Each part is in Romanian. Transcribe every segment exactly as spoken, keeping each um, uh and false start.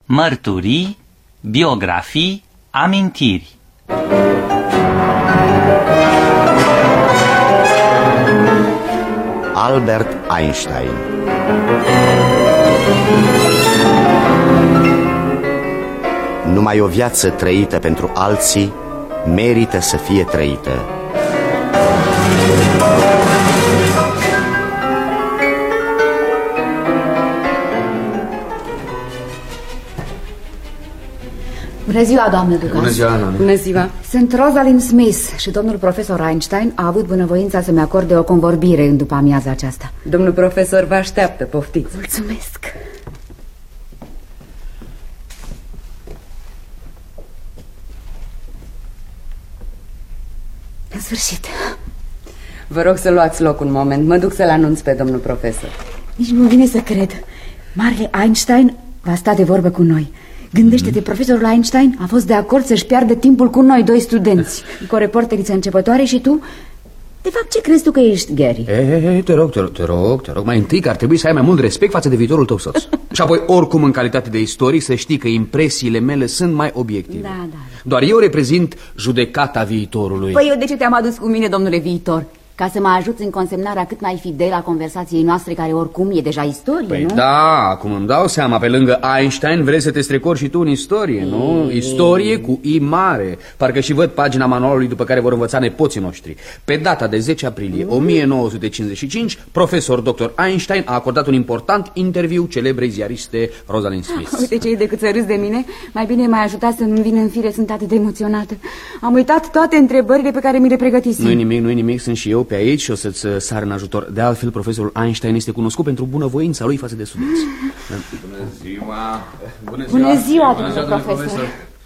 mărturii, biografii, amintiri. Albert Einstein. Numai o viață trăită pentru alții merită să fie trăită. Bună ziua, doamnă Dugas. Bună ziua, Ana. Bună ziua. Sunt Rosalind Smith și domnul profesor Einstein a avut bunăvoința să-mi acorde o convorbire în după amiaza aceasta. Domnul profesor vă așteaptă, poftiți. Mulțumesc. În sfârșit. Vă rog să luați loc un moment. Mă duc să-l anunț pe domnul profesor. Nici nu vine să cred. Marele Einstein va sta de vorbă cu noi. Gândește-te, profesorul Einstein a fost de acord să-și piardă timpul cu noi, doi studenți, cu o reporteriță începătoare și tu... De fapt, ce crezi tu că ești, Gary? Ei, te rog, te rog, te rog, te rog. Mai întâi că ar trebui să ai mai mult respect față de viitorul tău soț. Și apoi, oricum, în calitate de istoric, să știi că impresiile mele sunt mai obiective. Da, da. Doar eu reprezint judecata viitorului. Păi eu de ce te-am adus cu mine, domnule viitor? Ca să mă ajuți în consemnarea cât mai fidelă a conversației noastre, care oricum e deja istorie, păi nu? Da, acum îmi dau seama, pe lângă Einstein vrei să te strecori și tu în istorie, nu? Istorie cu I mare. Parcă și văd pagina manualului după care vor învăța nepoții noștri. Pe data de zece aprilie o mie nouă sute cincizeci și cinci, profesor doctor Einstein a acordat un important interviu celebrei ziariste Rosalind Smith. Uite ce e decât să râzi de mine. Mai bine m-ai ajutat să-mi vină în fire, sunt atât de emoționată. Am uitat toate întrebările pe care mi le pregătisem. Nu-i nimic, nu-i nimic, sunt și eu pe aici și o să-ți sar în ajutor. De altfel, profesorul Einstein este cunoscut pentru bunăvoința lui față de studenți. Bună ziua! Bună ziua, Bună ziua domnule profesor. profesor!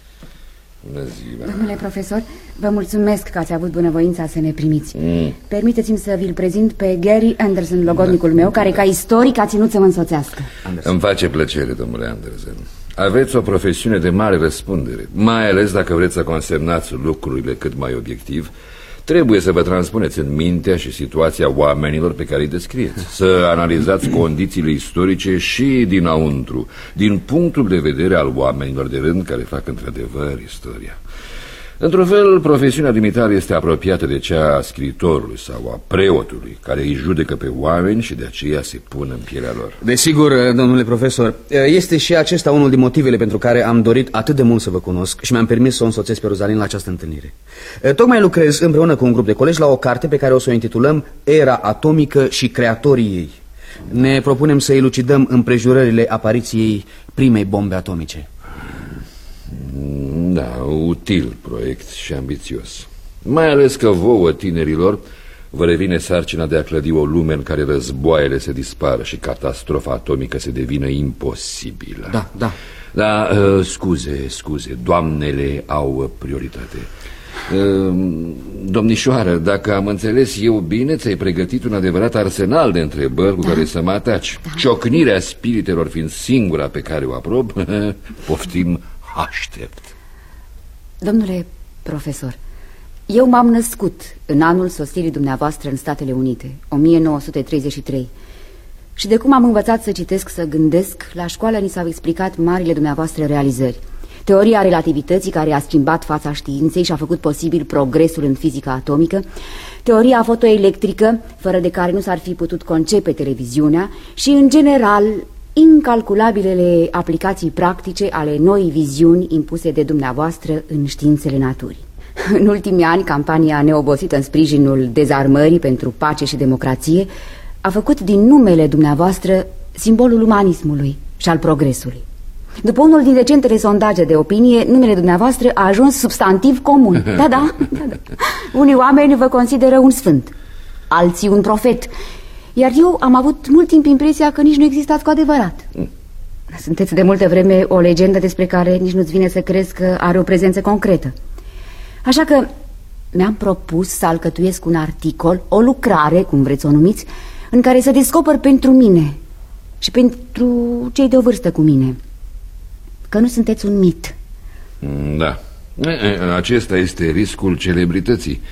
Bună ziua! Domnule profesor, vă mulțumesc că ați avut bunăvoința să ne primiți. Mm. Permiteți-mi să vi-l prezint pe Gary Anderson, logodnicul meu, care ca istoric a ținut să mă însoțească. Anderson. Îmi face plăcere, domnule Anderson. Aveți o profesiune de mare răspundere, mai ales dacă vreți să consemnați lucrurile cât mai obiectiv. Trebuie să vă transpuneți în mintea și situația oamenilor pe care îi descrieți. Să analizați condițiile istorice și dinăuntru, din punctul de vedere al oamenilor de rând care fac într-adevăr istoria. Într-un fel, profesiunea dumitale este apropiată de cea a scriitorului sau a preotului, care îi judecă pe oameni și de aceea se pun în pielea lor. Desigur, domnule profesor, este și acesta unul din motivele pentru care am dorit atât de mult să vă cunosc și mi-am permis să o însoțesc pe Rosalind la această întâlnire. Tocmai lucrez împreună cu un grup de colegi la o carte pe care o să o intitulăm Era atomică și creatorii ei. Ne propunem să elucidăm împrejurările apariției primei bombe atomice. Da, util proiect și ambițios. Mai ales că vouă, tinerilor, vă revine sarcina de a clădi o lume în care războaiele se dispară și catastrofa atomică se devină imposibilă. Da, da. Da, uh, scuze, scuze, doamnele au prioritate. uh, Domnișoară, dacă am înțeles eu bine, ți-ai pregătit un adevărat arsenal de întrebări cu da. care să mă ataci. Da. Ciocnirea spiritelor fiind singura pe care o aprob, poftim, aștept. Domnule profesor, eu m-am născut în anul sosirii dumneavoastră în Statele Unite, o mie nouă sute treizeci și trei. Și de cum am învățat să citesc, să gândesc, la școală ni s-au explicat marile dumneavoastră realizări. Teoria relativității, care a schimbat fața științei și a făcut posibil progresul în fizica atomică, teoria fotoelectrică, fără de care nu s-ar fi putut concepe televiziunea, și, în general, incalculabilele aplicații practice ale noii viziuni impuse de dumneavoastră în științele naturii. În ultimii ani, campania neobosită în sprijinul dezarmării pentru pace și democrație a făcut din numele dumneavoastră simbolul umanismului și al progresului. După unul din recentele sondaje de opinie, numele dumneavoastră a ajuns substantiv comun. Da, da, da, da. Unii oameni vă consideră un sfânt, alții un profet, iar eu am avut mult timp impresia că nici nu existați cu adevărat. Sunteți de multă vreme o legendă despre care nici nu-ți vine să crezi că are o prezență concretă. Așa că mi-am propus să alcătuiesc un articol, o lucrare, cum vreți să o numiți, în care să descoper pentru mine și pentru cei de o vârstă cu mine că nu sunteți un mit. Da, acesta este riscul celebrității.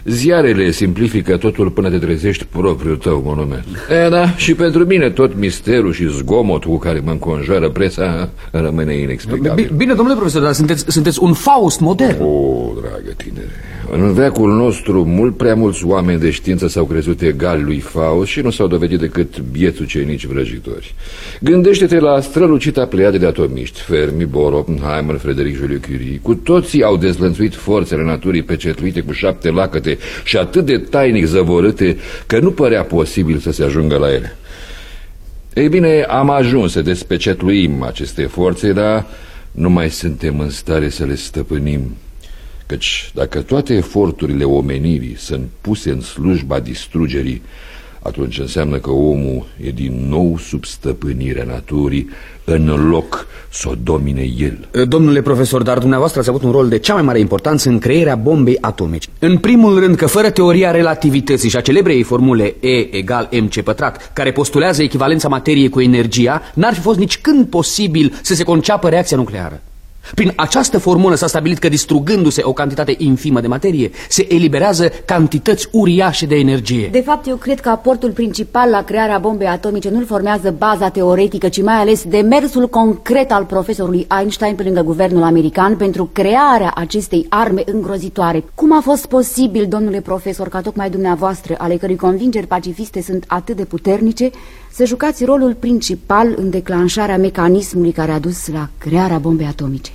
Ziarele simplifică totul până te trezești propriul tău monument. E, da, și pentru mine tot misterul și zgomotul cu care mă înconjoară presa rămâne inexplicabil. Bine, domnule profesor, dar sunteți, sunteți un Faust modern. O, dragă tinere, în veacul nostru mult prea mulți oameni de știință s-au crezut egali lui Faust și nu s-au dovedit decât biețucenici vrăjitori. Gândește-te la strălucita pleiade de atomiști, Fermi, Bohr, Oppenheimer, Frederic Joliot Curie. Cu toții au dezlănțuit forțele naturii pecetluite cu șapte lacăte și atât de tainic zăvorâte că nu părea posibil să se ajungă la ele. Ei bine, am ajuns să despecetluim aceste forțe, dar nu mai suntem în stare să le stăpânim. Căci dacă toate eforturile omenirii sunt puse în slujba distrugerii, atunci înseamnă că omul e din nou sub stăpânirea naturii, în loc să o domine el. Domnule profesor, dar dumneavoastră ați avut un rol de cea mai mare importanță în crearea bombei atomice. În primul rând că fără teoria relativității și a celebrei formule E egal mc pătrat, care postulează echivalența materiei cu energia, n-ar fi fost nici când posibil să se conceapă reacția nucleară. Prin această formulă s-a stabilit că distrugându-se o cantitate infimă de materie, se eliberează cantități uriașe de energie. De fapt, eu cred că aportul principal la crearea bombei atomice nu-l formează baza teoretică, ci mai ales demersul concret al profesorului Einstein pe lângă guvernul american pentru crearea acestei arme îngrozitoare. Cum a fost posibil, domnule profesor, ca tocmai dumneavoastră, ale cărui convingeri pacifiste sunt atât de puternice, să jucați rolul principal în declanșarea mecanismului care a dus la crearea bombei atomice?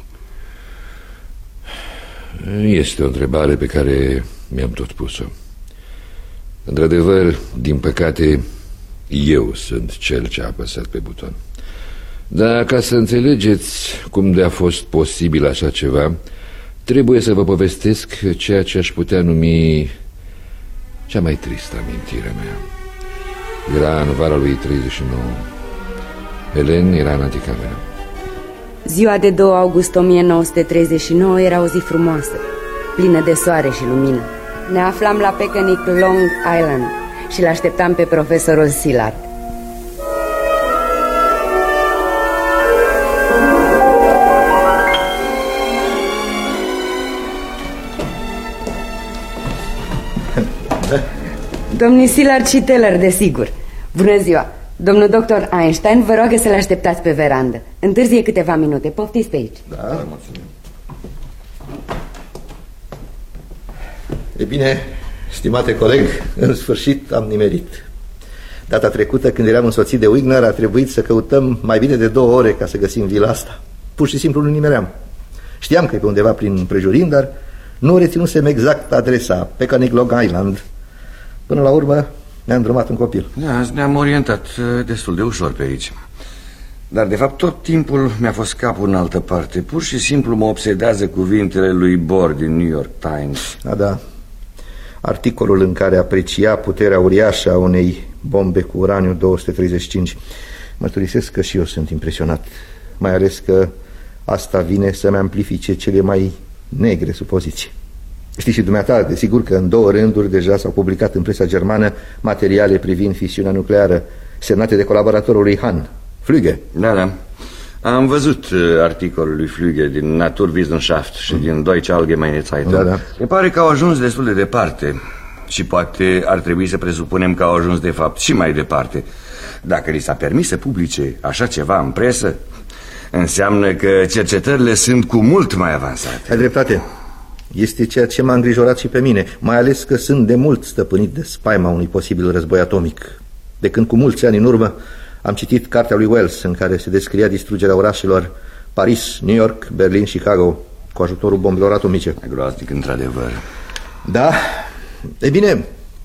Este o întrebare pe care mi-am tot pus-o. Într-adevăr, din păcate, eu sunt cel ce a apăsat pe buton. Dar ca să înțelegeți cum de a fost posibil așa ceva, trebuie să vă povestesc ceea ce aș putea numi cea mai tristă amintire mea. Era în vara lui treizeci și nouă. Helen era în anticameră. Ziua de doi august o mie nouă sute treizeci și nouă era o zi frumoasă, plină de soare și lumină. Ne aflam la Peconic Long Island și l-așteptam pe profesorul Szilard. Domnii Szilard și Teller, desigur. Bună ziua! Domnul doctor Einstein vă roagă să-l așteptați pe verandă. Întârzie câteva minute, poftiți pe aici. Da, mulțumim. E bine, stimate coleg, în sfârșit am nimerit. Data trecută, când eram însoțit de Wigner, a trebuit să căutăm mai bine de două ore ca să găsim vila asta. Pur și simplu nu nimeream. Știam că e pe undeva prin împrejurim, dar nu reținusem exact adresa, Peconic Long Island. Până la urmă ne-am drumat un copil. Da, ne-am orientat destul de ușor pe aici. Dar de fapt tot timpul mi-a fost capul în altă parte. Pur și simplu mă obsedează cuvintele lui Bohr din New York Times. A, da. Articolul în care aprecia puterea uriașă a unei bombe cu uraniu două sute treizeci și cinci. Mărturisesc că și eu sunt impresionat. Mai ales că asta vine să-mi amplifice cele mai negre supoziții. Știi și dumneata, desigur că în două rânduri deja s-au publicat în presa germană materiale privind fisiunea nucleară, semnate de colaboratorul lui Hahn, Flügge. Da, da. Am văzut articolul lui Flügge din Naturwissenschaft și mm. din Deutsche Allgemeine Zeitung. Da, da. Se pare că au ajuns destul de departe și poate ar trebui să presupunem că au ajuns de fapt și mai departe. Dacă li s-a permis să publice așa ceva în presă, înseamnă că cercetările sunt cu mult mai avansate. Ai dreptate. Este ceea ce m-a îngrijorat și pe mine, mai ales că sunt de mult stăpânit de spaima unui posibil război atomic. De când cu mulți ani în urmă am citit cartea lui Wells, în care se descria distrugerea orașelor Paris, New York, Berlin, Chicago, cu ajutorul bombelor atomice. Groaznic, într-adevăr. Da, e bine,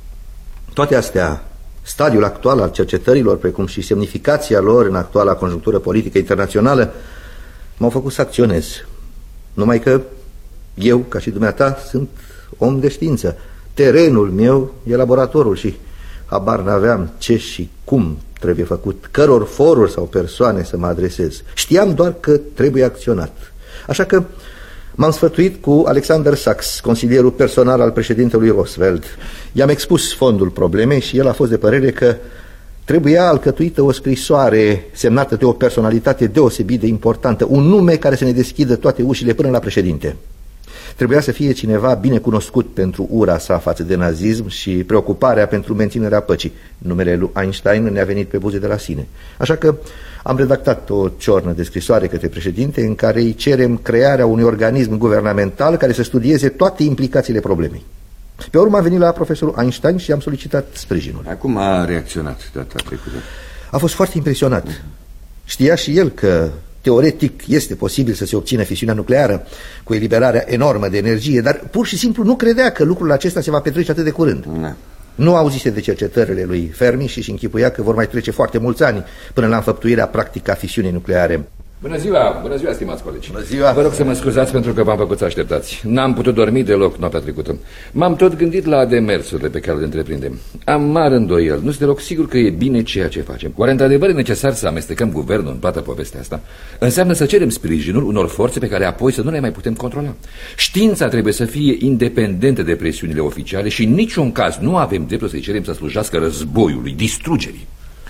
toate astea, stadiul actual al cercetărilor, precum și semnificația lor în actuala conjunctură politică internațională, m-au făcut să acționez. Numai că eu, ca și dumneata, sunt om de știință. Terenul meu e laboratorul și habar n-aveam ce și cum trebuie făcut, căror foruri sau persoane să mă adresez. Știam doar că trebuie acționat. Așa că m-am sfătuit cu Alexander Sachs, consilierul personal al președintelui Roosevelt. I-am expus fondul problemei și el a fost de părere că trebuia alcătuită o scrisoare semnată de o personalitate deosebit de importantă, un nume care să ne deschidă toate ușile până la președinte. Trebuia să fie cineva bine cunoscut pentru ura sa față de nazism și preocuparea pentru menținerea păcii. Numele lui Einstein ne-a venit pe buze de la sine. Așa că am redactat o ciornă de scrisoare către președinte în care îi cerem crearea unui organism guvernamental care să studieze toate implicațiile problemei. Pe urmă am venit la profesorul Einstein și am solicitat sprijinul. Acum a reacționat data trecută. A fost foarte impresionat. Știa și el că teoretic este posibil să se obțină fisiunea nucleară cu eliberarea enormă de energie, dar pur și simplu nu credea că lucrul acesta se va petrece atât de curând. Da. Nu auzise de cercetările lui Fermi și își închipuia că vor mai trece foarte mulți ani până la înfăptuirea practică a fisiunii nucleare. Bună ziua, bună ziua, stimați colegi. Bună ziua. Vă rog să mă scuzați pentru că v-am făcut să așteptați. N-am putut dormi deloc noaptea trecută. M-am tot gândit la demersurile pe care le întreprindem. Am mare îndoiel, nu sunt deloc sigur că e bine ceea ce facem. Oare într-adevăr e necesar să amestecăm guvernul în toată povestea asta? Înseamnă să cerem sprijinul unor forțe pe care apoi să nu le mai putem controla. Știința trebuie să fie independentă de presiunile oficiale și în niciun caz nu avem dreptul să-i cerem să slujească războiului, distrugerii.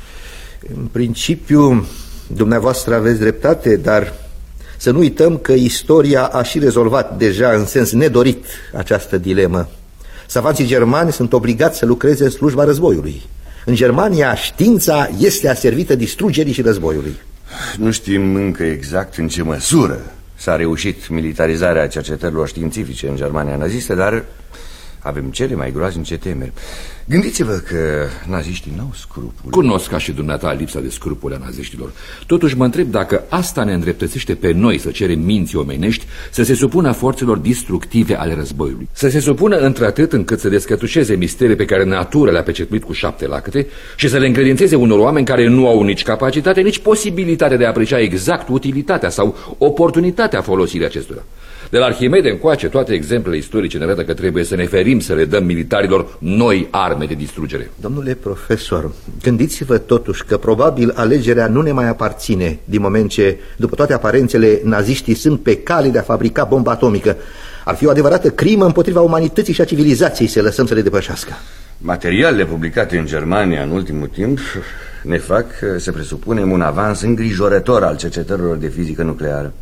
În principiu, dumneavoastră aveți dreptate, dar să nu uităm că istoria a și rezolvat deja în sens nedorit această dilemă. Savanții germani sunt obligați să lucreze în slujba războiului. În Germania, știința este aservită distrugerii și războiului. Nu știm încă exact în ce măsură s-a reușit militarizarea cercetărilor științifice în Germania nazistă, dar avem cele mai groaznice temeri. Gândiți-vă că naziștii n-au scrupule. Cunosc ca și dumneata lipsa de scrupule a naziștilor. Totuși mă întreb dacă asta ne îndreptățește pe noi să cerem minții omenești să se supună forțelor distructive ale războiului. Să se supună într-atât încât să descătușeze misterii pe care natura le-a pecetuit cu șapte lacăte și să le încredințeze unor oameni care nu au nici capacitate, nici posibilitate de a aprecia exact utilitatea sau oportunitatea folosirii acestora. De la Arhimede încoace, toate exemplele istorice ne arată că trebuie să ne ferim să le dăm militarilor noi arme de distrugere. Domnule profesor, gândiți-vă totuși că probabil alegerea nu ne mai aparține, din moment ce, după toate aparențele, naziștii sunt pe cale de a fabrica bomba atomică. Ar fi o adevărată crimă împotriva umanității și a civilizației să lăsăm să le depășească. Materialele publicate în Germania în ultimul timp ne fac să presupunem un avans îngrijorător al cercetărilor de fizică nucleară.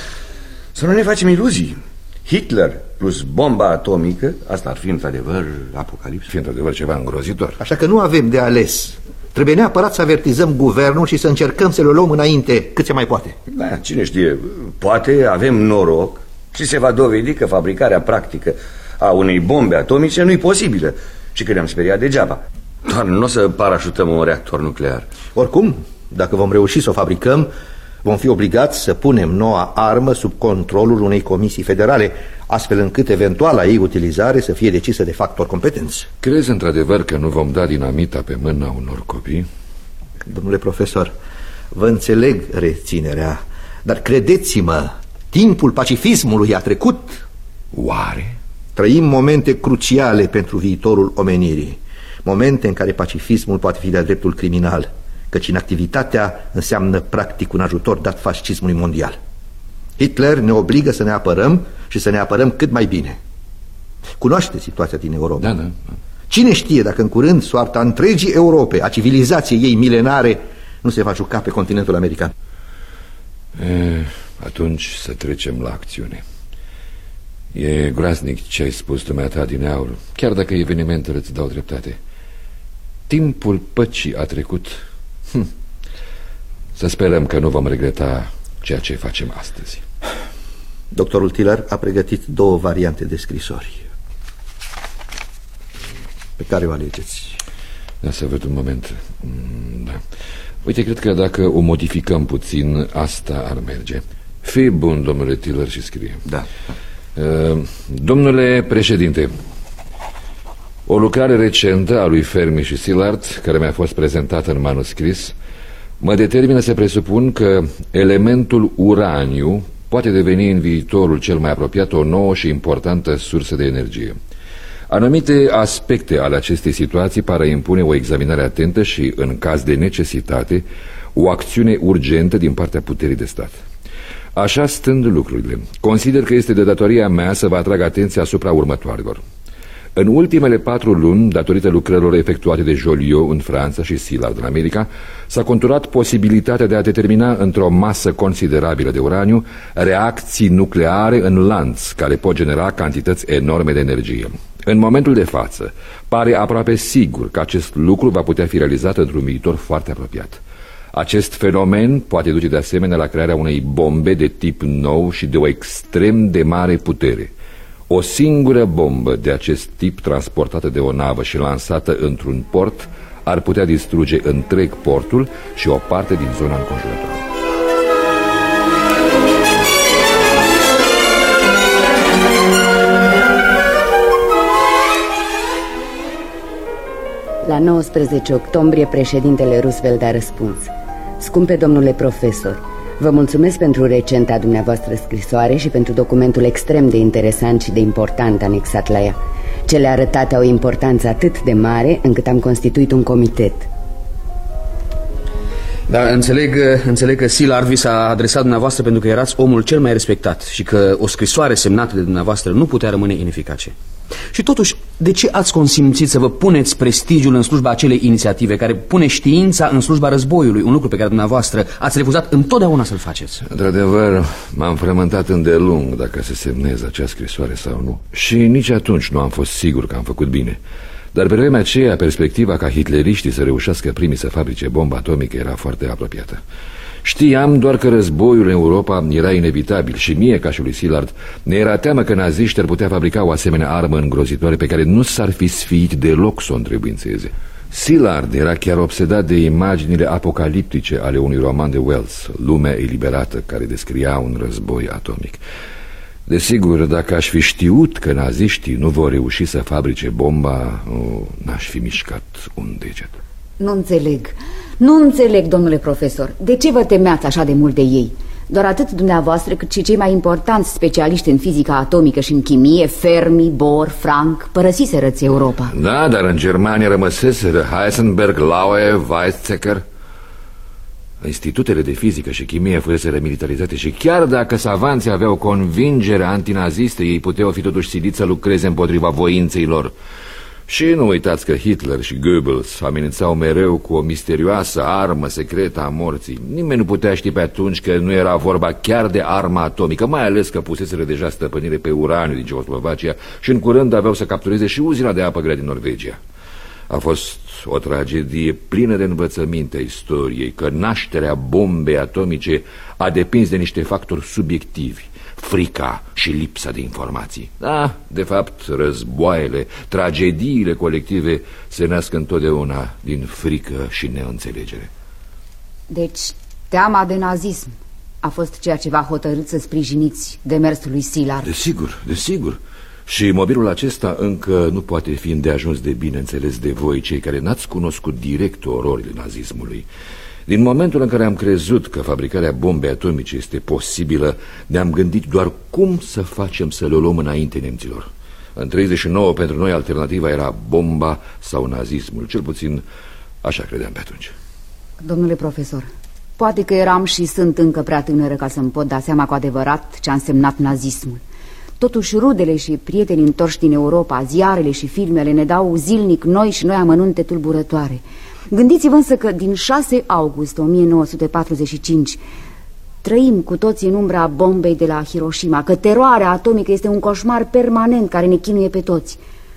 Să nu ne facem iluzii. Hitler plus bomba atomică, asta ar fi într-adevăr apocalipsă. Fi într-adevăr ceva îngrozitor. Așa că nu avem de ales. Trebuie neapărat să avertizăm guvernul și să încercăm să le luăm înainte cât se mai poate. Da, cine știe, poate avem noroc și se va dovedi că fabricarea practică a unei bombe atomice nu-i posibilă și că ne-am speriat degeaba. Doar nu o să parașutăm un reactor nuclear. Oricum, dacă vom reuși să o fabricăm, vom fi obligați să punem noua armă sub controlul unei comisii federale, astfel încât eventuala ei utilizare să fie decisă de factori competenți. Crezi într-adevăr că nu vom da dinamita pe mâna unor copii? Domnule profesor, vă înțeleg reținerea, dar credeți-mă, timpul pacifismului a trecut. Oare? Trăim momente cruciale pentru viitorul omenirii, momente în care pacifismul poate fi de-a dreptul criminal, căci inactivitatea înseamnă practic un ajutor dat fascismului mondial. Hitler ne obligă să ne apărăm și să ne apărăm cât mai bine. Cunoaște situația din Europa. Da, da, da. Cine știe dacă în curând soarta întregii Europe, a civilizației ei milenare, nu se va juca pe continentul american. E, atunci să trecem la acțiune. E groaznic ce ai spus dumneata din aur, chiar dacă evenimentele îți dau dreptate. Timpul păcii a trecut. Hm. Să sperăm că nu vom regreta ceea ce facem astăzi. Doctorul Tiller a pregătit două variante de scrisori. Pe care o alegeți? Da, să văd un moment. Da. Uite, cred că dacă o modificăm puțin, asta ar merge. Fii bun, domnule Tiller, și scrie. Da. uh, Domnule președinte, o lucrare recentă a lui Fermi și Szilard, care mi-a fost prezentată în manuscris, mă determină să presupun că elementul uraniu poate deveni în viitorul cel mai apropiat o nouă și importantă sursă de energie. Anumite aspecte ale acestei situații par impune o examinare atentă și, în caz de necesitate, o acțiune urgentă din partea puterii de stat. Așa stând lucrurile, consider că este de datoria mea să vă atrag atenția asupra următoarelor. În ultimele patru luni, datorită lucrărilor efectuate de Joliot în Franța și Szilard în America, s-a conturat posibilitatea de a determina într-o masă considerabilă de uraniu reacții nucleare în lanț, care pot genera cantități enorme de energie. În momentul de față, pare aproape sigur că acest lucru va putea fi realizat într-un viitor foarte apropiat. Acest fenomen poate duce de asemenea la crearea unei bombe de tip nou și de o extrem de mare putere. O singură bombă de acest tip transportată de o navă și lansată într-un port ar putea distruge întreg portul și o parte din zona înconjurătoare. La nouăsprezece octombrie, președintele Roosevelt a răspuns: Scumpe domnule profesor, vă mulțumesc pentru recenta dumneavoastră scrisoare și pentru documentul extrem de interesant și de important anexat la ea. Cele arătate au o importanță atât de mare încât am constituit un comitet. Da, înțeleg, înțeleg că Szilard vi s-a adresat dumneavoastră pentru că erați omul cel mai respectat și că o scrisoare semnată de dumneavoastră nu putea rămâne ineficace. Și totuși, de ce ați consimțit să vă puneți prestigiul în slujba acelei inițiative care pune știința în slujba războiului, un lucru pe care dumneavoastră ați refuzat întotdeauna să-l faceți? Într-adevăr, m-am frământat îndelung dacă se semneze acea scrisoare sau nu. Și nici atunci nu am fost sigur că am făcut bine. Dar pe vremea aceea, perspectiva ca hitleriștii să reușească primii să fabrice bomba atomică era foarte apropiată. Știam doar că războiul în Europa era inevitabil și mie, ca și lui Szilard, ne era teamă că naziștii ar putea fabrica o asemenea armă îngrozitoare pe care nu s-ar fi sfiit deloc să o întrebuințeze. Szilard era chiar obsedat de imaginile apocaliptice ale unui roman de Wells, Lumea eliberată, care descria un război atomic. Desigur, dacă aș fi știut că naziștii nu vor reuși să fabrice bomba, n-aș fi mișcat un deget. Nu înțeleg, nu înțeleg, domnule profesor. De ce vă temeați așa de mult de ei? Doar atât dumneavoastră cât și cei mai importanți specialiști în fizica atomică și în chimie, Fermi, Bohr, Frank, părăsiserăți Europa. Da, dar în Germania rămăseseră Heisenberg, Laue, Weizsäcker. Institutele de fizică și chimie fuseseră militarizate și chiar dacă savanții aveau convingere antinazistă, ei puteau fi totuși siliți să lucreze împotriva voinței lor. Și nu uitați că Hitler și Goebbels amenințau mereu cu o misterioasă armă secretă a morții. Nimeni nu putea ști pe atunci că nu era vorba chiar de arma atomică, mai ales că puseseră deja stăpânire pe uraniu din Cehoslovacia și în curând aveau să captureze și uzina de apă grea din Norvegia. A fost o tragedie plină de învățăminte a istoriei, că nașterea bombei atomice a depins de niște factori subiectivi, frica și lipsa de informații. Da, de fapt, războaiele, tragediile colective se nasc întotdeauna din frică și neînțelegere. Deci, teama de nazism a fost ceea ce v-a hotărât să sprijiniți demersul lui Szilard. Desigur, desigur. Și mobilul acesta încă nu poate fi îndeajuns de bine înțeles de voi, cei care n-ați cunoscut direct ororile nazismului. Din momentul în care am crezut că fabricarea bombei atomice este posibilă, ne-am gândit doar cum să facem să le luăm înainte nemților. În treizeci și nouă, pentru noi, alternativa era bomba sau nazismul. Cel puțin așa credeam pe atunci. Domnule profesor, poate că eram și sunt încă prea tânără ca să-mi pot da seama cu adevărat ce a însemnat nazismul. Totuși, rudele și prietenii întorși din Europa, ziarele și filmele ne dau zilnic noi și noi amănunte tulburătoare. Gândiți-vă însă că din șase august o mie nouă sute patruzeci și cinci trăim cu toții în umbra bombei de la Hiroshima, că teroarea atomică este un coșmar permanent care ne chinuie pe toți.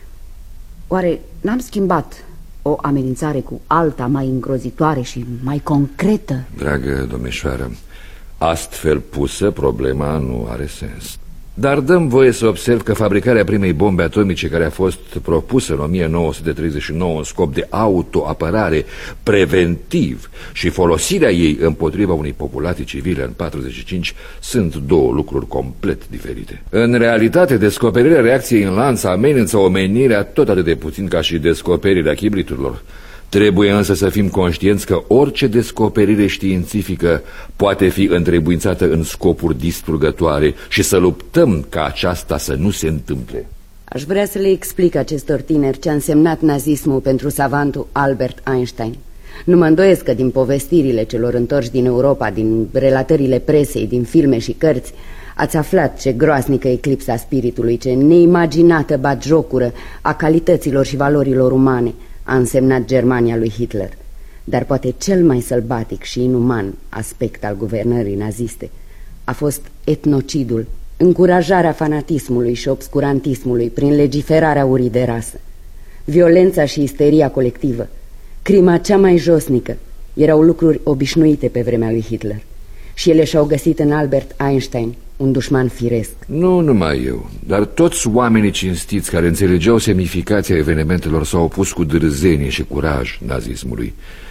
Oare n-am schimbat o amenințare cu alta mai îngrozitoare și mai concretă? Dragă domnișoară, astfel pusă, problema nu are sens. Dar dăm voie să observ că fabricarea primei bombe atomice, care a fost propusă în o mie nouă sute treizeci și nouă în scop de autoapărare preventiv, și folosirea ei împotriva unei populații civile în patruzeci și cinci sunt două lucruri complet diferite. În realitate, descoperirea reacției în lanț amenință omenirea tot atât de puțin ca și descoperirea chibriturilor. Trebuie însă să fim conștienți că orice descoperire științifică poate fi întrebuințată în scopuri distrugătoare și să luptăm ca aceasta să nu se întâmple. Aș vrea să le explic acestor tineri ce a însemnat nazismul pentru savantul Albert Einstein. Nu mă îndoiesc că din povestirile celor întorși din Europa, din relatările presei, din filme și cărți, ați aflat ce groasnică eclipsa a spiritului, ce neimaginată batjocură a calităților și valorilor umane a însemnat Germania lui Hitler. Dar poate cel mai sălbatic și inuman aspect al guvernării naziste a fost etnocidul, încurajarea fanatismului și obscurantismului prin legiferarea urii de rasă. Violența și isteria colectivă, crima cea mai josnică, erau lucruri obișnuite pe vremea lui Hitler. Și ele și-au găsit în Albert Einstein un dușman firesc. Nu numai eu, dar toți oamenii cinstiți care înțelegeau semnificația evenimentelor s-au opus cu dârzenie și curaj nazismului.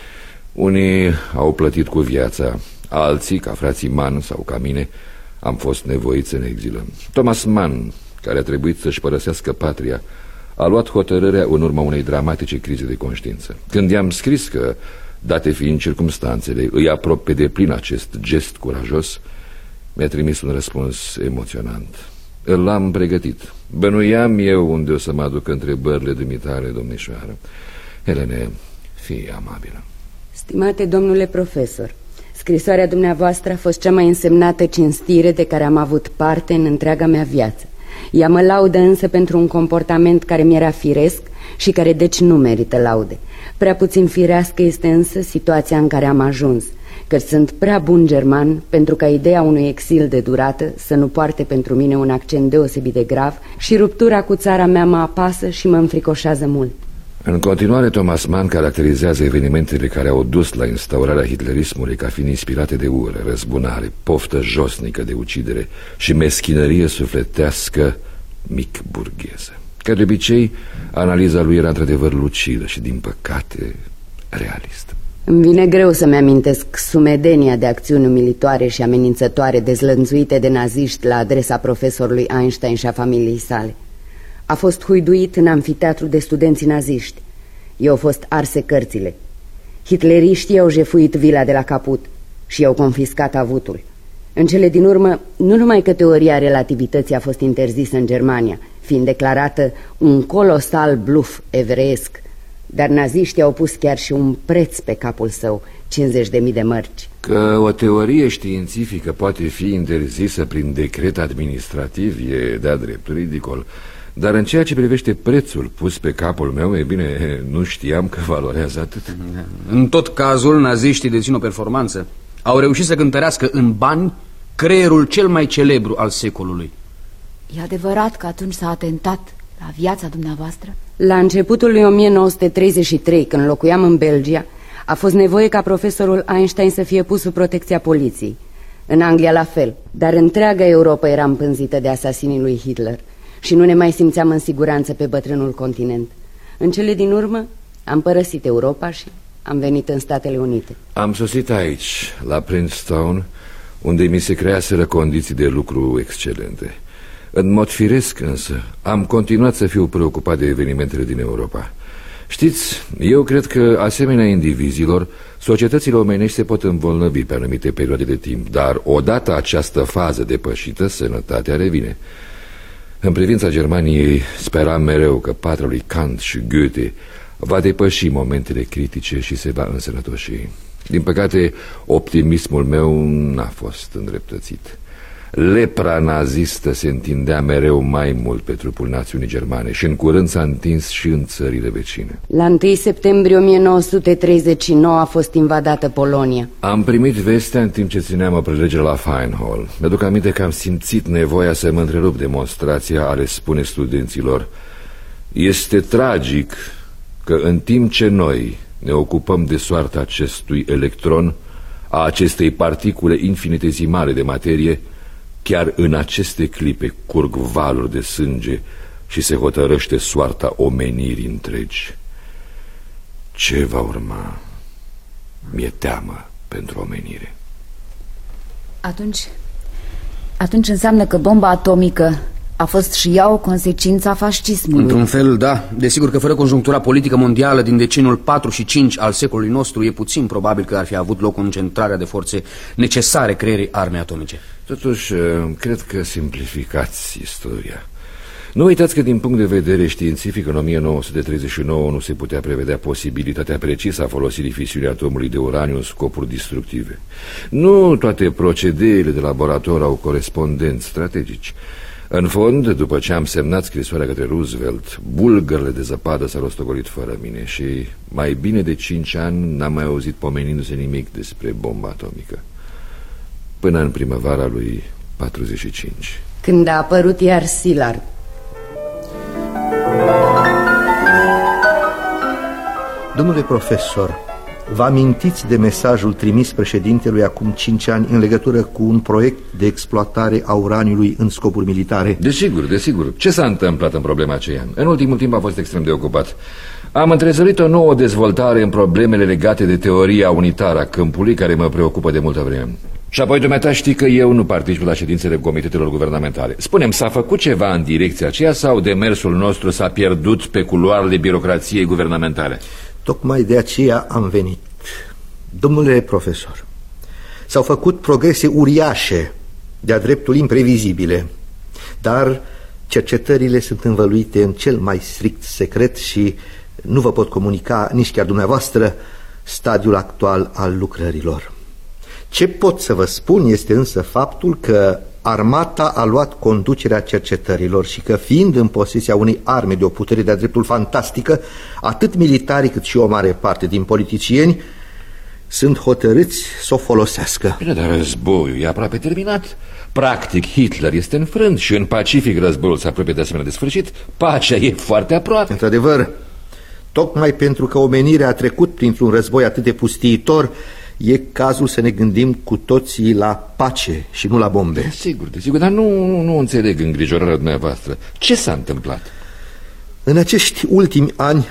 Unii au plătit cu viața, alții, ca frații Mann sau ca mine, am fost nevoiți să ne exilăm. Thomas Mann, care a trebuit să-și părăsească patria, a luat hotărârea în urma unei dramatice crize de conștiință. Când i-am scris că, date fiind circumstanțele, îi aprob pe deplin acest gest curajos, mi-a trimis un răspuns emoționant. L-am pregătit. Bănuiam eu unde o să mă aduc întrebările dumitale, domnișoară. Helene, fii amabilă. Stimate domnule profesor, scrisoarea dumneavoastră a fost cea mai însemnată cinstire de care am avut parte în întreaga mea viață. Ea mă laudă însă pentru un comportament care mi-era firesc și care deci nu merită laude. Prea puțin firească este însă situația în care am ajuns, că sunt prea bun german pentru ca ideea unui exil de durată să nu poarte pentru mine un accent deosebit de grav și ruptura cu țara mea mă apasă și mă înfricoșează mult. În continuare, Thomas Mann caracterizează evenimentele care au dus la instaurarea hitlerismului ca fiind inspirate de ură, răzbunare, poftă josnică de ucidere și meschinărie sufletească mic-burgheză. Ca de obicei, analiza lui era într-adevăr lucidă și, din păcate, realistă. Îmi vine greu să-mi amintesc sumedenia de acțiuni umilitoare și amenințătoare dezlănțuite de naziști la adresa profesorului Einstein și a familiei sale. A fost huiduit în amfiteatru de studenți naziști. I-au fost arse cărțile. Hitleriștii au jefuit vila de la Caput și i-au confiscat avutul. În cele din urmă, nu numai că teoria relativității a fost interzisă în Germania, fiind declarată un colosal bluf evreiesc, dar naziștii au pus chiar și un preț pe capul său, cincizeci de mii de mărci. Că o teorie științifică poate fi interzisă prin decret administrativ e de-a dreptul ridicol. Dar în ceea ce privește prețul pus pe capul meu, e bine, nu știam că valorează atât. În tot cazul, naziștii dețin o performanță. Au reușit să cântărească în bani creierul cel mai celebru al secolului. E adevărat că atunci s-a atentat la viața dumneavoastră? La începutul lui o mie nouă sute treizeci și trei, când locuiam în Belgia, a fost nevoie ca profesorul Einstein să fie pus sub protecția poliției. În Anglia la fel, dar întreaga Europa era împânzită de asasinii lui Hitler și nu ne mai simțeam în siguranță pe bătrânul continent. În cele din urmă am părăsit Europa și am venit în Statele Unite. Am sosit aici, la Princeton, unde mi se creaseră condiții de lucru excelente. În mod firesc însă, am continuat să fiu preocupat de evenimentele din Europa. Știți, eu cred că, asemenea indivizilor, societățile omenești se pot îmbolnăvi pe anumite perioade de timp, dar odată această fază depășită, sănătatea revine. În privința Germaniei, speram mereu că patria lui Kant și Goethe va depăși momentele critice și se va însănătoși. Din păcate, optimismul meu n-a fost îndreptățit. Lepra nazistă se întindea mereu mai mult pe trupul națiunii germane și în curând s-a întins și în țările vecine. La întâi septembrie o mie nouă sute treizeci și nouă a fost invadată Polonia. Am primit vestea în timp ce țineam o prelegere la Feinhall. Mi-aduc aminte că am simțit nevoia să mă întrerup demonstrația, a le spune studenților: este tragic că în timp ce noi ne ocupăm de soarta acestui electron, a acestei particule infinitesimale de materie, chiar în aceste clipe curg valuri de sânge și se hotărăște soarta omenirii întregi. Ce va urma? Mi-e teamă pentru omenire. Atunci, atunci înseamnă că bomba atomică a fost și ea o consecință a fascismului. Într-un fel, da. Desigur că fără conjunctura politică mondială din deceniul patru și cinci al secolului nostru, e puțin probabil că ar fi avut loc concentrarea de forțe necesare creierii armei atomice. Totuși, cred că simplificați istoria. Nu uitați că din punct de vedere științific în o mie nouă sute treizeci și nouă nu se putea prevedea posibilitatea precisă a folosirii fisiunii atomului de uraniu în scopuri destructive. Nu toate procedeele de laborator au corespondenți strategici. În fond, după ce am semnat scrisoarea către Roosevelt, bulgările de zăpadă s-au rostogolit fără mine și mai bine de cinci ani n-am mai auzit pomenindu-se nimic despre bomba atomică. Până în primăvara lui patruzeci și cinci. Când a apărut iar Szilard. Domnule profesor, vă amintiți de mesajul trimis președintelui acum cinci ani în legătură cu un proiect de exploatare a uraniului în scopuri militare? Desigur, desigur. Ce s-a întâmplat în problema aceea? În ultimul timp a fost extrem de ocupat. Am întrezărit o nouă dezvoltare în problemele legate de teoria unitară a câmpului, care mă preocupă de multă vreme. Și apoi dumneata știi că eu nu particip la ședințele comitetelor guvernamentale. Spune-mi, s-a făcut ceva în direcția aceea sau demersul nostru s-a pierdut pe culoarele birocrației guvernamentale? Tocmai de aceea am venit. Domnule profesor, s-au făcut progrese uriașe, de-a dreptul imprevizibile, dar cercetările sunt învăluite în cel mai strict secret și nu vă pot comunica, nici chiar dumneavoastră, stadiul actual al lucrărilor. Ce pot să vă spun este însă faptul că armata a luat conducerea cercetărilor și că, fiind în posesia unei arme de o putere de-a dreptul fantastică, atât militarii cât și o mare parte din politicieni sunt hotărâți să o folosească. Bine, dar războiul e aproape terminat. Practic, Hitler este înfrânt și în Pacific războiul se apropie de asemenea de sfârșit. Pacea e foarte aproape. Într-adevăr, tocmai pentru că omenirea a trecut printr-un război atât de pustiitor, e cazul să ne gândim cu toții la pace și nu la bombe. Desigur, desigur, dar nu, nu, nu înțeleg îngrijorarea dumneavoastră. Ce s-a întâmplat? În acești ultimi ani,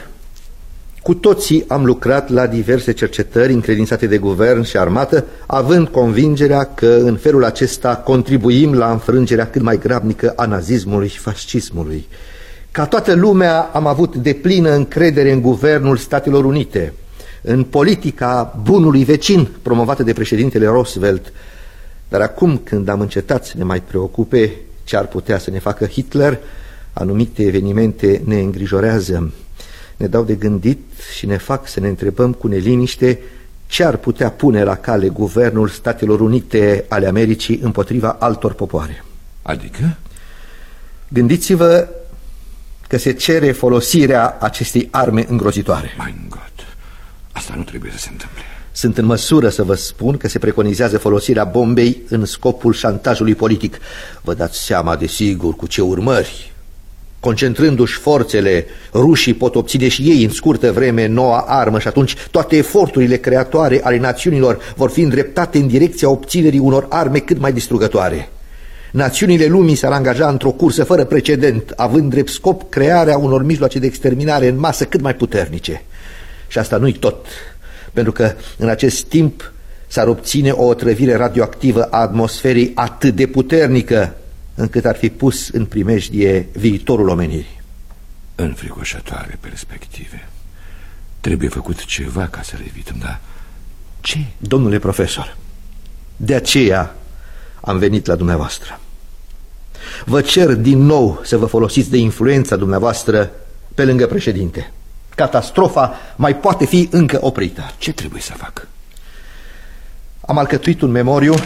cu toții am lucrat la diverse cercetări încredințate de guvern și armată, având convingerea că în felul acesta contribuim la înfrângerea cât mai grabnică a nazismului și fascismului. Ca toată lumea am avut deplină încredere în guvernul Statelor Unite, în politica bunului vecin promovată de președintele Roosevelt. Dar acum, când am încetat să ne mai preocupe ce ar putea să ne facă Hitler, anumite evenimente ne îngrijorează, ne dau de gândit și ne fac să ne întrebăm cu neliniște ce ar putea pune la cale guvernul Statelor Unite ale Americii împotriva altor popoare. Adică? Gândiți-vă că se cere folosirea acestei arme îngrozitoare. My God. Asta nu trebuie să se întâmple. Sunt în măsură să vă spun că se preconizează folosirea bombei în scopul șantajului politic. Vă dați seama, desigur, cu ce urmări. Concentrându-și forțele, rușii pot obține și ei în scurtă vreme noua armă și atunci toate eforturile creatoare ale națiunilor vor fi îndreptate în direcția obținerii unor arme cât mai distrugătoare. Națiunile lumii s-ar angaja într-o cursă fără precedent, având drept scop crearea unor mijloace de exterminare în masă cât mai puternice. Și asta nu-i tot, pentru că în acest timp s-ar obține o otrăvire radioactivă a atmosferei atât de puternică încât ar fi pus în primejdie viitorul omenirii. Înfricoșătoare perspective. Trebuie făcut ceva ca să le evităm, dar ce? Domnule profesor, de aceea am venit la dumneavoastră. Vă cer din nou să vă folosiți de influența dumneavoastră pe lângă președinte. Catastrofa mai poate fi încă oprită. Ce trebuie să fac? Am alcătuit un memoriu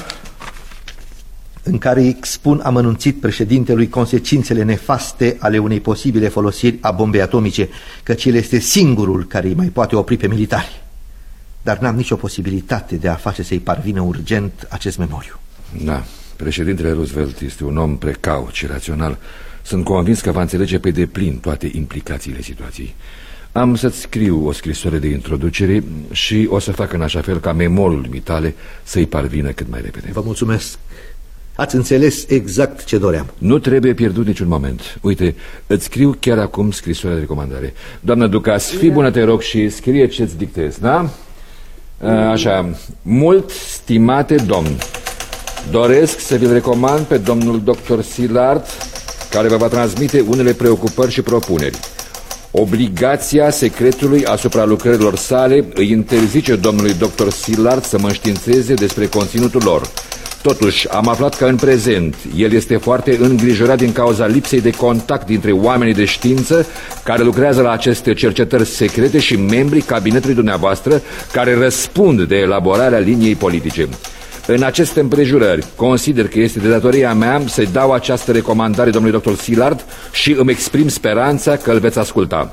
în care expun amănunțit președintelui consecințele nefaste ale unei posibile folosiri a bombei atomice, căci el este singurul care îi mai poate opri pe militari. Dar n-am nicio posibilitate de a face să-i parvină urgent acest memoriu. Da, președintele Roosevelt este un om precaut și rațional. Sunt convins că va înțelege pe deplin toate implicațiile situației. Am să-ți scriu o scrisoare de introducere și o să fac în așa fel ca memoriul mitale să-i parvină cât mai repede. Vă mulțumesc. Ați înțeles exact ce doream. Nu trebuie pierdut niciun moment. Uite, îți scriu chiar acum scrisoarea de recomandare. Doamnă Ducas, fii bună, te rog, și scrie ce-ți dictez, da? Așa, mult stimate domn, doresc să vi-l recomand pe domnul doctor Szilard, care vă va transmite unele preocupări și propuneri. Obligația secretului asupra lucrărilor sale îi interzice domnului doctor Szilard să mă înștiințeze despre conținutul lor. Totuși, am aflat că în prezent el este foarte îngrijorat din cauza lipsei de contact dintre oamenii de știință care lucrează la aceste cercetări secrete și membrii cabinetului dumneavoastră care răspund de elaborarea liniei politice. În aceste împrejurări, consider că este de datoria mea să-i dau această recomandare domnului doctor Szilard și îmi exprim speranța că îl veți asculta.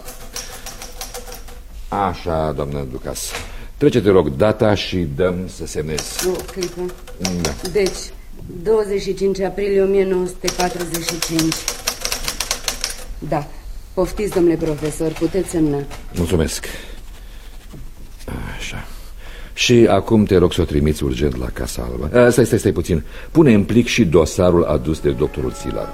Așa, doamnă Ducas. Trece, te rog, data și dăm să semnezi. O clipă. Da. Deci, douăzeci și cinci aprilie o mie nouă sute patruzeci și cinci. Da. Poftiți, domnule profesor, puteți semna. Mulțumesc. Așa. Și acum te rog să o trimiți urgent la Casa Albă. Stai, stai, stai puțin. Pune în plic și dosarul adus de doctorul Szilard.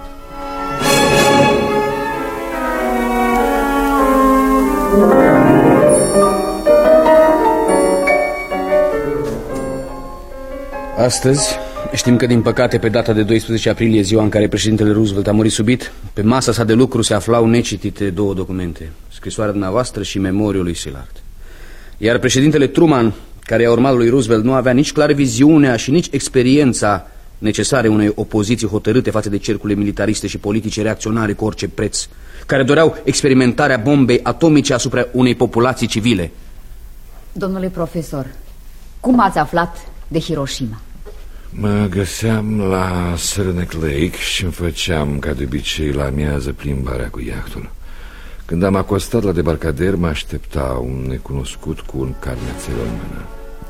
Astăzi știm că, din păcate, pe data de doisprezece aprilie, ziua în care președintele Roosevelt a murit subit, pe masa sa de lucru se aflau necitite două documente: scrisoarea dumneavoastră și memoriul lui Szilard. Iar președintele Truman, care a urmat lui Roosevelt, nu avea nici clară viziunea și nici experiența necesare unei opoziții hotărâte față de cercurile militariste și politice reacționare cu orice preț, care doreau experimentarea bombei atomice asupra unei populații civile. Domnule profesor, cum ați aflat de Hiroshima? Mă găseam la Sărnec Lake și îmi făceam, ca de obicei, la amiază plimbarea cu iahtul. Când am acostat la debarcader, mă aștepta un necunoscut cu un carnețel în mână.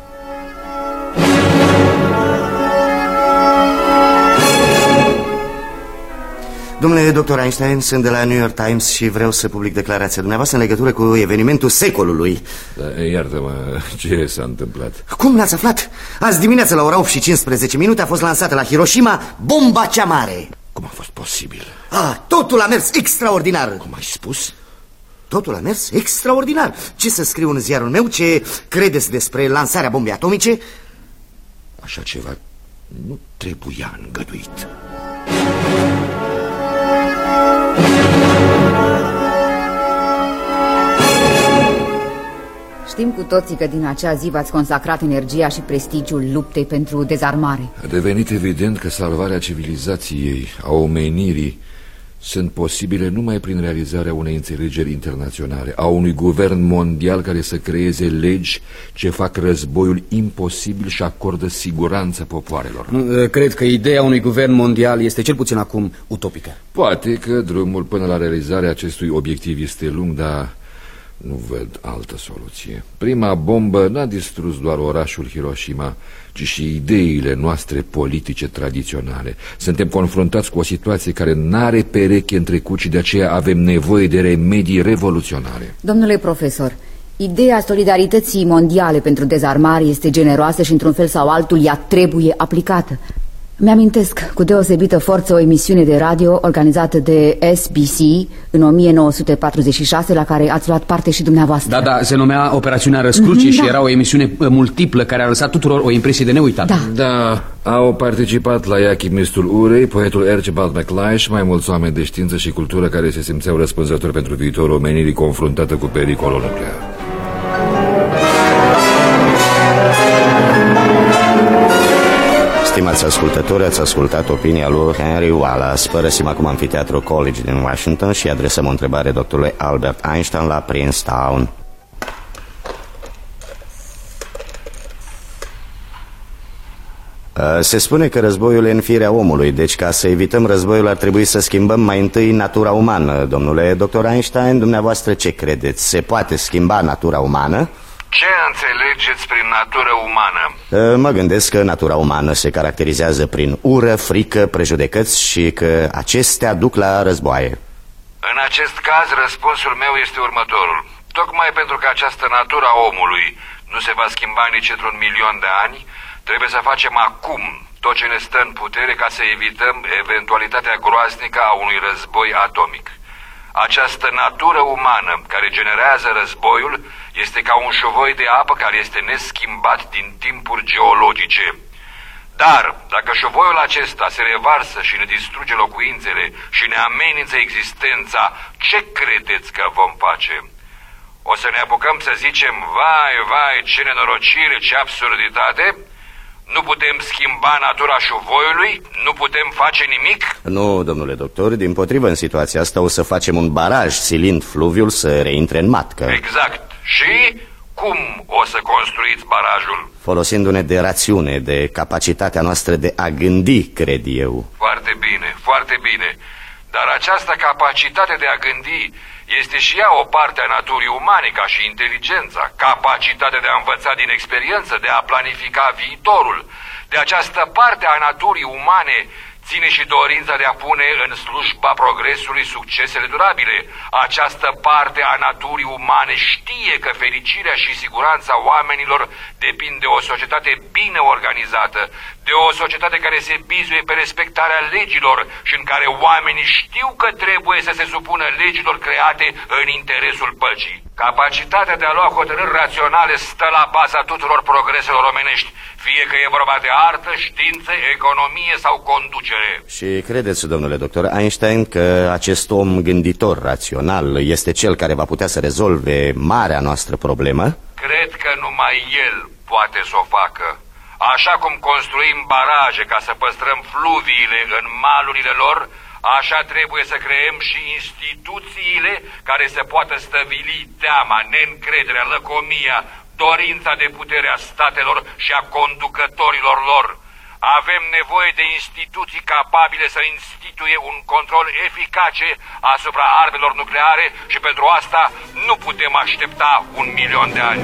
Domnule doctor Einstein, sunt de la New York Times și vreau să public declarația dumneavoastră în legătură cu evenimentul secolului. Da, iartă-mă, ce s-a întâmplat? Cum l-ați aflat? Azi dimineața la ora opt și cincisprezece minute a fost lansată la Hiroshima bomba cea mare. Cum a fost posibil? Ah, totul a mers extraordinar. Cum ai spus? Totul a mers extraordinar. Ce să scriu în ziarul meu? Ce credeți despre lansarea bombei atomice? Așa ceva nu trebuia îngăduit. Știm cu toții că din acea zi v-ați consacrat energia și prestigiul luptei pentru dezarmare. A devenit evident că salvarea civilizației, a omenirii, sunt posibile numai prin realizarea unei înțelegeri internaționale, a unui guvern mondial care să creeze legi ce fac războiul imposibil și acordă siguranță popoarelor. Nu, cred că ideea unui guvern mondial este cel puțin acum utopică. Poate că drumul până la realizarea acestui obiectiv este lung, dar nu văd altă soluție. Prima bombă n-a distrus doar orașul Hiroshima, ci și ideile noastre politice tradiționale. Suntem confruntați cu o situație care n-are pereche în trecut și de aceea avem nevoie de remedii revoluționare. Domnule profesor, ideea solidarității mondiale pentru dezarmare este generoasă și într-un fel sau altul ea trebuie aplicată. Mi-amintesc cu deosebită forță o emisiune de radio organizată de S B C în o mie nouă sute patruzeci și șase, la care ați luat parte și dumneavoastră. Da, da, se numea Operațiunea Răscruce, mm-hmm, și da. Era o emisiune multiplă care a lăsat tuturor o impresie de neuitat. Da, da, au participat la ea chimistul Urey, poetul Archibald MacLeish și mai mulți oameni de știință și cultură care se simțeau răspunzători pentru viitorul omenirii confruntată cu pericolul nuclear. Stimați ascultători, ați ascultat opinia lui Henry Wallace. Părăsim acum Amfiteatrul College din Washington și adresăm o întrebare doctorului Albert Einstein la Princeton. Se spune că războiul e în firea omului, deci ca să evităm războiul ar trebui să schimbăm mai întâi natura umană. Domnule doctor Einstein, dumneavoastră ce credeți? Se poate schimba natura umană? Ce înțelegeți prin natură umană? Mă gândesc că natura umană se caracterizează prin ură, frică, prejudecăți și că acestea duc la războaie. În acest caz, răspunsul meu este următorul. Tocmai pentru că această natură a omului nu se va schimba nici într-un milion de ani, trebuie să facem acum tot ce ne stă în putere ca să evităm eventualitatea groaznică a unui război atomic. Această natură umană care generează războiul este ca un șuvoi de apă care este neschimbat din timpuri geologice. Dar dacă șuvoiul acesta se revarsă și ne distruge locuințele și ne amenință existența, ce credeți că vom face? O să ne apucăm să zicem, vai, vai, ce nenorocire, ce absurditate? Nu putem schimba natura șuvoiului? Nu putem face nimic? Nu, domnule doctor, dimpotrivă, în situația asta o să facem un baraj silind fluviul să reintre în matcă. Exact. Și cum o să construiți barajul? Folosindu-ne de rațiune, de capacitatea noastră de a gândi, cred eu. Foarte bine, foarte bine. Dar această capacitate de a gândi este și ea o parte a naturii umane, ca și inteligența, capacitatea de a învăța din experiență, de a planifica viitorul. De această parte a naturii umane ține și dorința de a pune în slujba progresului succesele durabile. Această parte a naturii umane știe că fericirea și siguranța oamenilor depind de o societate bine organizată, de o societate care se bizuie pe respectarea legilor și în care oamenii știu că trebuie să se supună legilor create în interesul păcii. Capacitatea de a lua hotărâri raționale stă la baza tuturor progreselor omenești, fie că e vorba de artă, știință, economie sau conducere. Și credeți, domnule doctor Einstein, că acest om gânditor rațional este cel care va putea să rezolve marea noastră problemă? Cred că numai el poate să o facă. Așa cum construim baraje ca să păstrăm fluviile în malurile lor, așa trebuie să creăm și instituțiile care să poată stăvili teama, neîncrederea, lăcomia, dorința de putere a statelor și a conducătorilor lor. Avem nevoie de instituții capabile să instituie un control eficace asupra armelor nucleare și pentru asta nu putem aștepta un milion de ani.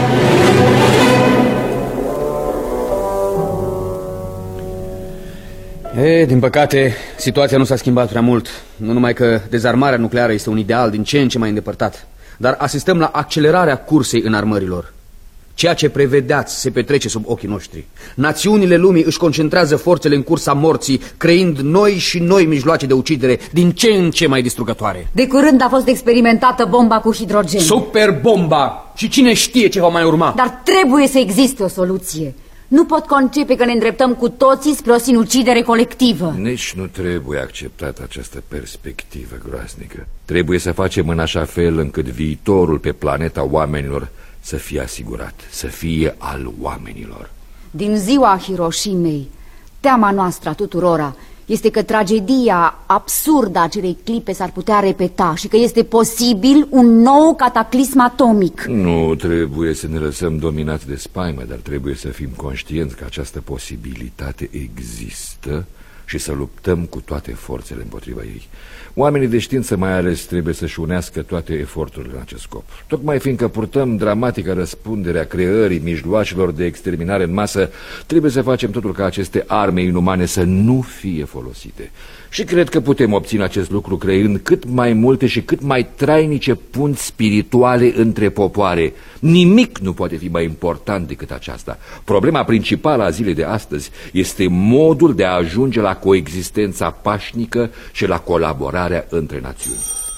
E, din păcate, situația nu s-a schimbat prea mult. Nu numai că dezarmarea nucleară este un ideal din ce în ce mai îndepărtat, dar asistăm la accelerarea cursei înarmărilor. Ceea ce prevedeați se petrece sub ochii noștri. Națiunile lumii își concentrează forțele în cursa morții, creând noi și noi mijloace de ucidere din ce în ce mai distrugătoare. De curând a fost experimentată bomba cu hidrogen. Superbomba! Și cine știe ce va mai urma? Dar trebuie să existe o soluție. Nu pot concepe că ne îndreptăm cu toții spre o sinucidere colectivă. Nici nu trebuie acceptată această perspectivă groaznică. Trebuie să facem în așa fel încât viitorul pe planeta oamenilor să fie asigurat, să fie al oamenilor. Din ziua Hiroshimei, teama noastră a tuturora este că tragedia absurdă a acelei clipe s-ar putea repeta și că este posibil un nou cataclism atomic. Nu trebuie să ne lăsăm dominați de spaimă, dar trebuie să fim conștienți că această posibilitate există și să luptăm cu toate forțele împotriva ei. Oamenii de știință mai ales trebuie să-și unească toate eforturile în acest scop. Tocmai fiindcă purtăm dramatică răspunderea creării mijloacelor de exterminare în masă, trebuie să facem totul ca aceste arme inumane să nu fie folosite. Și cred că putem obține acest lucru creând cât mai multe și cât mai trainice punți spirituale între popoare. Nimic nu poate fi mai important decât aceasta. Problema principală a zilei de astăzi este modul de a ajunge la coexistența pașnică și la colaborarea între națiuni.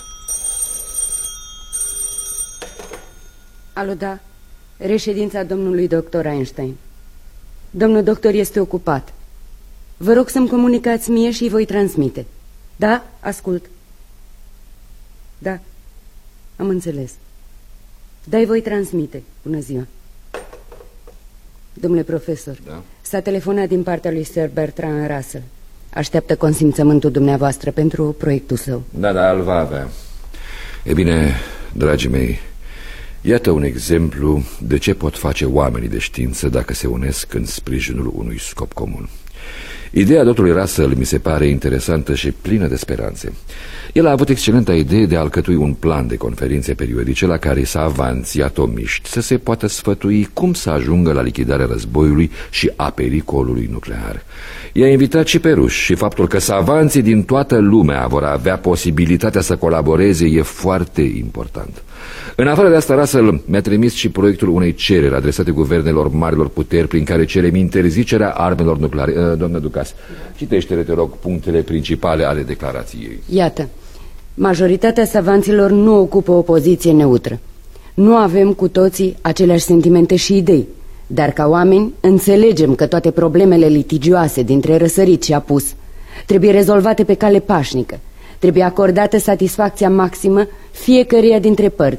Alo, da, reședința domnului doctor Einstein. Domnul doctor este ocupat. Vă rog să-mi comunicați mie și îi voi transmite. Da? Ascult. Da, am înțeles. Da, îi voi transmite. Bună ziua. Domnule profesor, da? S-a telefonat din partea lui Sir Bertrand Russell. Așteaptă consimțământul dumneavoastră pentru proiectul său. Da, da, îl va avea. E bine, dragii mei, iată un exemplu de ce pot face oamenii de știință dacă se unesc în sprijinul unui scop comun. Ideea doctorului Russell mi se pare interesantă și plină de speranțe. El a avut excelenta idee de a alcătui un plan de conferințe periodice la care savanții atomiști să se poată sfătui cum să ajungă la lichidarea războiului și a pericolului nuclear. I-a invitat și pe ruși și faptul că savanții din toată lumea vor avea posibilitatea să colaboreze e foarte important. În afară de asta, Russell mi-a trimis și proiectul unei cereri adresate guvernelor marilor puteri prin care cerem interzicerea armelor nucleare. Doamnă Ducas, citește-le, te rog, punctele principale ale declarației. Iată, majoritatea savanților nu ocupă o poziție neutră. Nu avem cu toții aceleași sentimente și idei, dar ca oameni înțelegem că toate problemele litigioase dintre răsărit și apus trebuie rezolvate pe cale pașnică. Trebuie acordată satisfacția maximă fiecăreia dintre părți,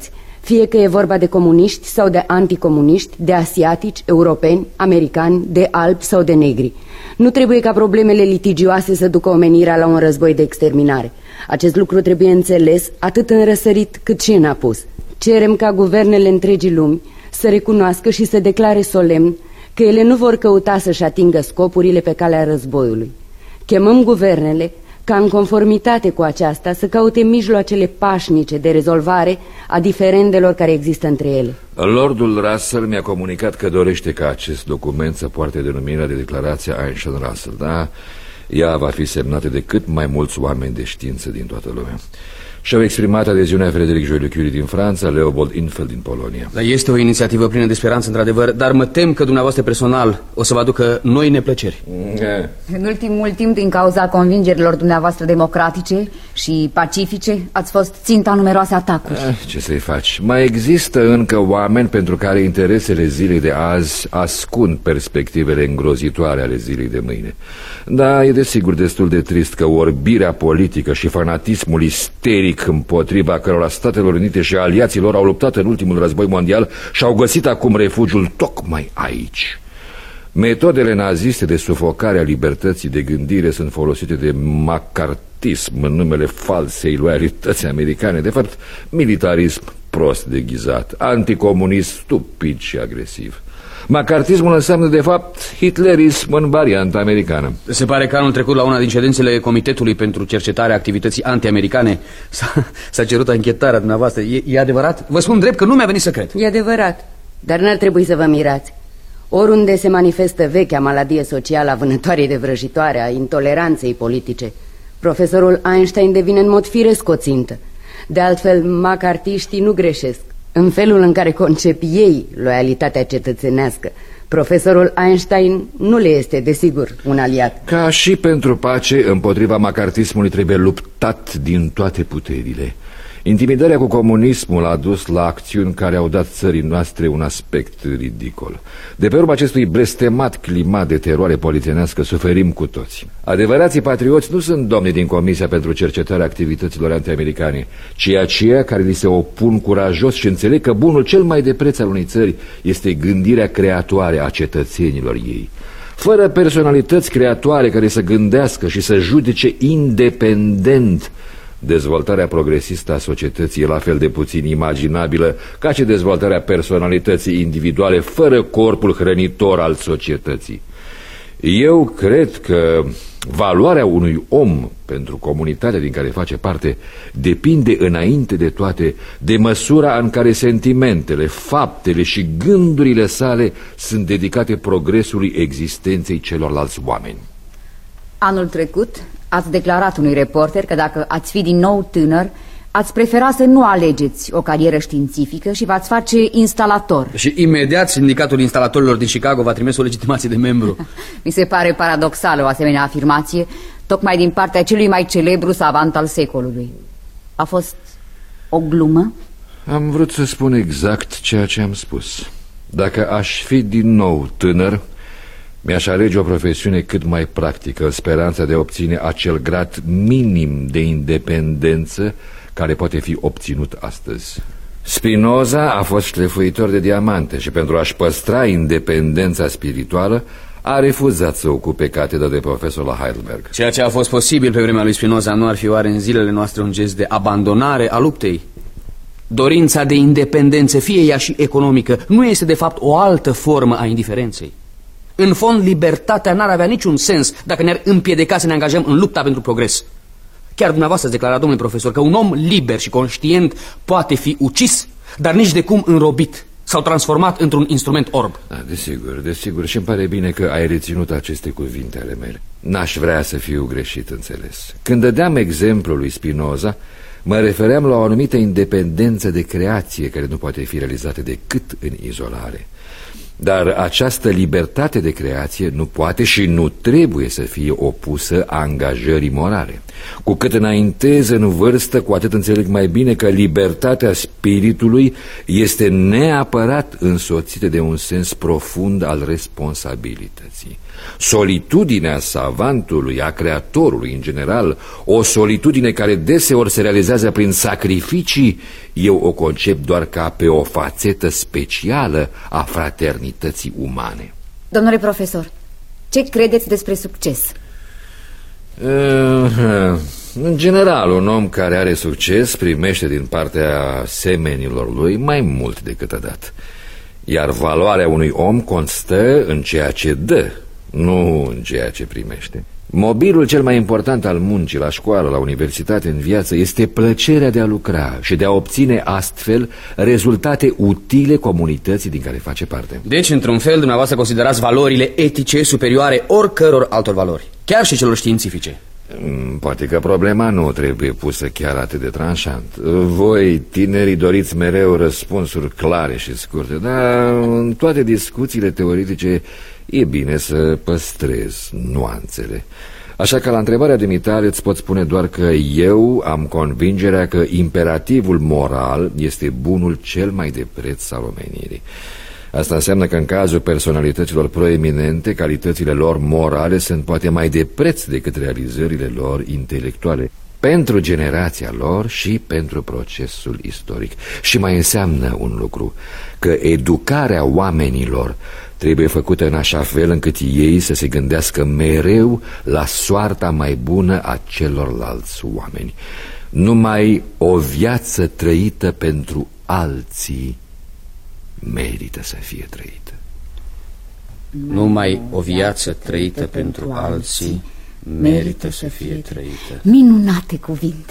Fie că e vorba de comuniști sau de anticomuniști, de asiatici, europeni, americani, de albi sau de negri. Nu trebuie ca problemele litigioase să ducă omenirea la un război de exterminare. Acest lucru trebuie înțeles atât în răsărit cât și în apus. Cerem ca guvernele întregii lumi să recunoască și să declare solemn că ele nu vor căuta să-și atingă scopurile pe calea războiului. Chemăm guvernele ca în conformitate cu aceasta să caute mijloacele pașnice de rezolvare a diferendelor care există între ele. Lordul Russell mi-a comunicat că dorește ca acest document să poarte denumirea de declarație Einstein-Russell, dar ea va fi semnată de cât mai mulți oameni de știință din toată lumea. Și-au exprimat adeziunea Frederic Joliot-Curie din Franța, Leopold Infeld din Polonia. Da, este o inițiativă plină de speranță, într-adevăr, dar mă tem că dumneavoastră personal o să vă aducă noi neplăceri. Yeah. În ultimul timp, din cauza convingerilor dumneavoastră democratice și pacifice, ați fost ținta numeroase atacuri. Ah, ce să-i faci? Mai există încă oameni pentru care interesele zilei de azi ascund perspectivele îngrozitoare ale zilei de mâine. Da, e desigur destul de trist că orbirea politică și fanatismul isteric împotriva cărora Statele Unite și aliații lor au luptat în ultimul război mondial și-au găsit acum refugiul tocmai aici. Metodele naziste de sufocare a libertății de gândire sunt folosite de macartism în numele falsei loialități americane, de fapt militarism prost deghizat, anticomunism stupid și agresiv. Macartismul înseamnă de fapt hitlerism în varianta americană. Se pare că anul trecut la una din ședințele Comitetului pentru Cercetarea Activității Anti-Americane s-a cerut anchetarea dumneavoastră. E, e adevărat? Vă spun drept că nu mi-a venit să cred. E adevărat, dar n-ar trebui să vă mirați. Oriunde se manifestă vechea maladie socială a vânătoarei de vrăjitoare, a intoleranței politice, profesorul Einstein devine în mod firesc o țintă. De altfel, macartiștii nu greșesc în felul în care concep ei loialitatea cetățenească. Profesorul Einstein nu le este, desigur, un aliat. Ca și pentru pace, împotriva macartismului trebuie luptat din toate puterile. Intimidarea cu comunismul a dus la acțiuni care au dat țării noastre un aspect ridicol. De pe urma acestui blestemat climat de teroare polițienească suferim cu toți. Adevărații patrioți nu sunt domni din Comisia pentru Cercetarea Activităților Antiamericane, ci aceia care li se opun curajos și înțeleg că bunul cel mai de preț al unei țări este gândirea creatoare a cetățenilor ei. Fără personalități creatoare care să gândească și să judece independent, dezvoltarea progresistă a societății e la fel de puțin imaginabilă ca și dezvoltarea personalității individuale fără corpul hrănitor al societății. Eu cred că valoarea unui om pentru comunitatea din care face parte depinde înainte de toate de măsura în care sentimentele, faptele și gândurile sale sunt dedicate progresului existenței celorlalți oameni. Anul trecut ați declarat unui reporter că dacă ați fi din nou tânăr, ați prefera să nu alegeți o carieră științifică și v-ați face instalator. Și imediat sindicatul instalatorilor din Chicago v-a trimis o legitimație de membru. Mi se pare paradoxală o asemenea afirmație, tocmai din partea celui mai celebru savant al secolului. A fost o glumă? Am vrut să spun exact ceea ce am spus. Dacă aș fi din nou tânăr, mi-aș alege o profesiune cât mai practică, în speranța de a obține acel grad minim de independență care poate fi obținut astăzi. Spinoza a fost șlefuitor de diamante și pentru a-și păstra independența spirituală a refuzat să ocupe catedra de profesor la Heidelberg. Ceea ce a fost posibil pe vremea lui Spinoza nu ar fi oare în zilele noastre un gest de abandonare a luptei? Dorința de independență, fie ea și economică, nu este de fapt o altă formă a indiferenței. În fond, libertatea n-ar avea niciun sens dacă ne-ar împiedica să ne angajăm în lupta pentru progres. Chiar dumneavoastră ați declarat, domnule profesor, că un om liber și conștient poate fi ucis, dar nici de cum înrobit sau transformat într-un instrument orb. Da, desigur, desigur, și îmi pare bine că ai reținut aceste cuvinte ale mele. N-aș vrea să fiu greșit înțeles. Când dădeam exemplul lui Spinoza, mă refeream la o anumită independență de creație care nu poate fi realizată decât în izolare. Dar această libertate de creație nu poate și nu trebuie să fie opusă angajării morale. Cu cât înaintez în vârstă, cu atât înțeleg mai bine că libertatea spiritului este neapărat însoțită de un sens profund al responsabilității. Solitudinea savantului, a creatorului în general, o solitudine care deseori se realizează prin sacrificii, eu o concep doar ca pe o fațetă specială a fraternității umane. Domnule profesor, ce credeți despre succes? În general, un om care are succes primește din partea semenilor lui mai mult decât a dat. Iar valoarea unui om constă în ceea ce dă, nu în ceea ce primește. Mobilul cel mai important al muncii, la școală, la universitate, în viață, este plăcerea de a lucra și de a obține astfel rezultate utile comunității din care face parte. Deci, într-un fel, dumneavoastră considerați valorile etice superioare oricăror altor valori, chiar și celor științifice. Poate că problema nu trebuie pusă chiar atât de tranșant. Voi, tinerii, doriți mereu răspunsuri clare și scurte, dar în toate discuțiile teoretice e bine să păstrez nuanțele. Așa că la întrebarea de mitale îți pot spune doar că eu am convingerea că imperativul moral este bunul cel mai de preț al omenirii. Asta înseamnă că în cazul personalităților proeminente, calitățile lor morale sunt poate mai de preț decât realizările lor intelectuale, pentru generația lor și pentru procesul istoric. Și mai înseamnă un lucru, că educarea oamenilor trebuie făcută în așa fel încât ei să se gândească mereu la soarta mai bună a celorlalți oameni. Numai o viață trăită pentru alții merită să fie trăită. Numai o viață trăită pentru alții merită să fie trăită. Minunate cuvinte,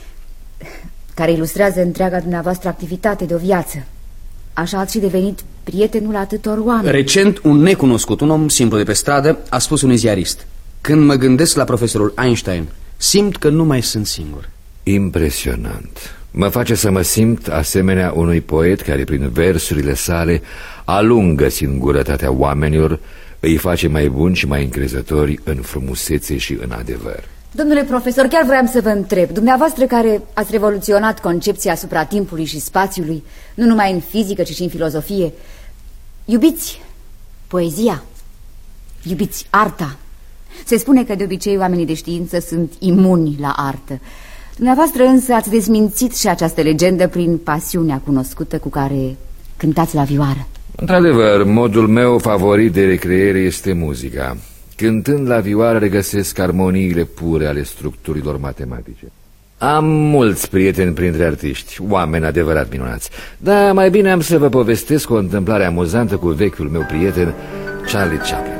care ilustrează întreaga dumneavoastră activitate de o viață. Așa ați și devenit prietenul atâtor oameni. Recent, un necunoscut, un om simplu de pe stradă, a spus unui ziarist: când mă gândesc la profesorul Einstein, simt că nu mai sunt singur. Impresionant. Mă face să mă simt asemenea unui poet care prin versurile sale alungă singurătatea oamenilor, îi face mai buni și mai încrezători în frumusețe și în adevăr. Domnule profesor, chiar vreau să vă întreb, dumneavoastră care ați revoluționat concepția asupra timpului și spațiului, nu numai în fizică, ci și în filozofie, iubiți poezia, iubiți arta. Se spune că de obicei oamenii de știință sunt imuni la artă. Dumneavoastră însă ați dezmințit și această legendă prin pasiunea cunoscută cu care cântați la vioară. Într-adevăr, modul meu favorit de recreere este muzica. Cântând la vioară regăsesc armoniile pure ale structurilor matematice. Am mulți prieteni printre artiști, oameni adevărat minunați, dar mai bine am să vă povestesc o întâmplare amuzantă cu vechiul meu prieten, Charlie Chaplin.